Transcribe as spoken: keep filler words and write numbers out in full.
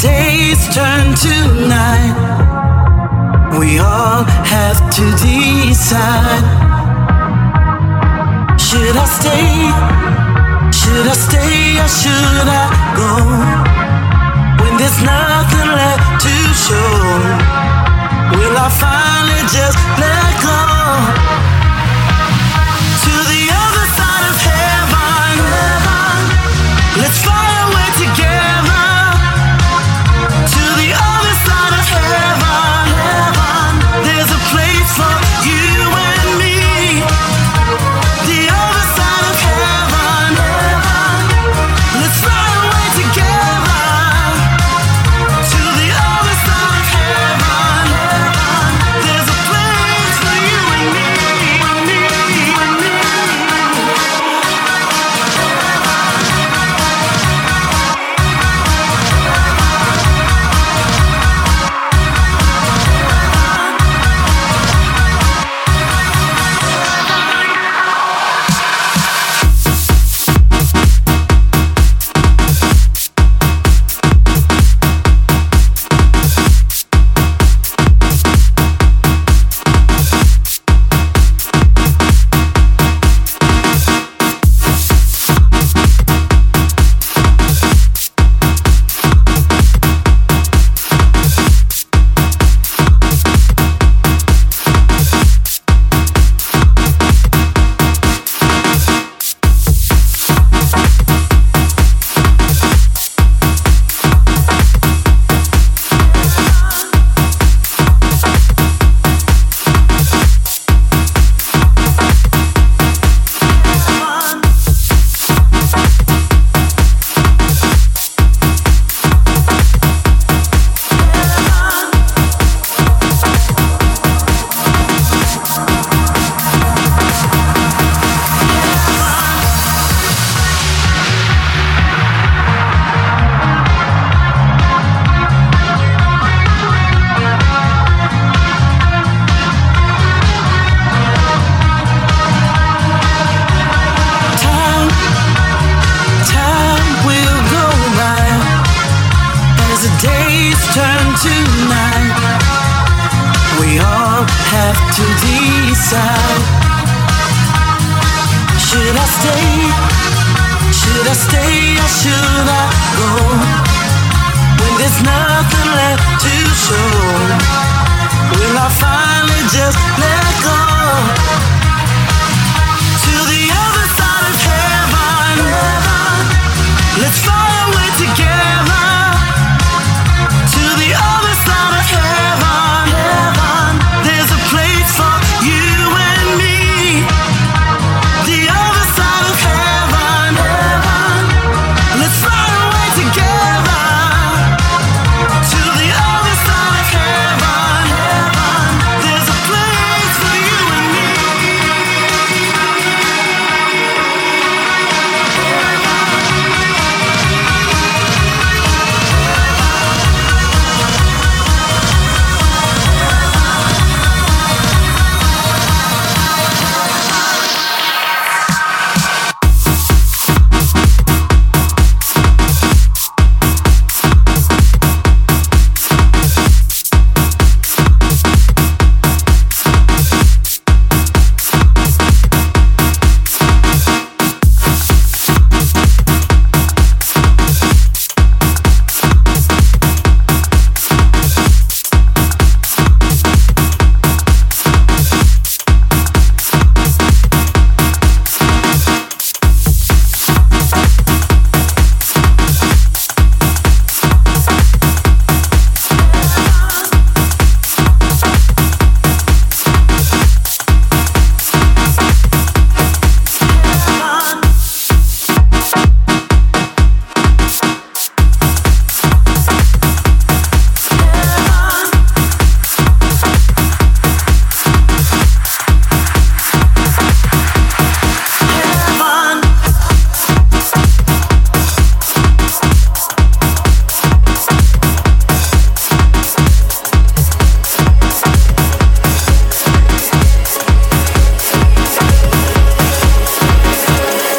days turn to night, we all have to decide. Should I stay? Should I stay or should I go? When there's nothing left to show, will I finally just let go? To the other side of heaven, let's fly away together. To the other side of heaven, there's a place for you and me. The other side of heaven, let's fly away together. To the other side of heaven, there's a place for you and me. Turn to night, we all have to decide. Should I stay? Should I stay or should I go? When there's nothing left to show, will I finally just let go?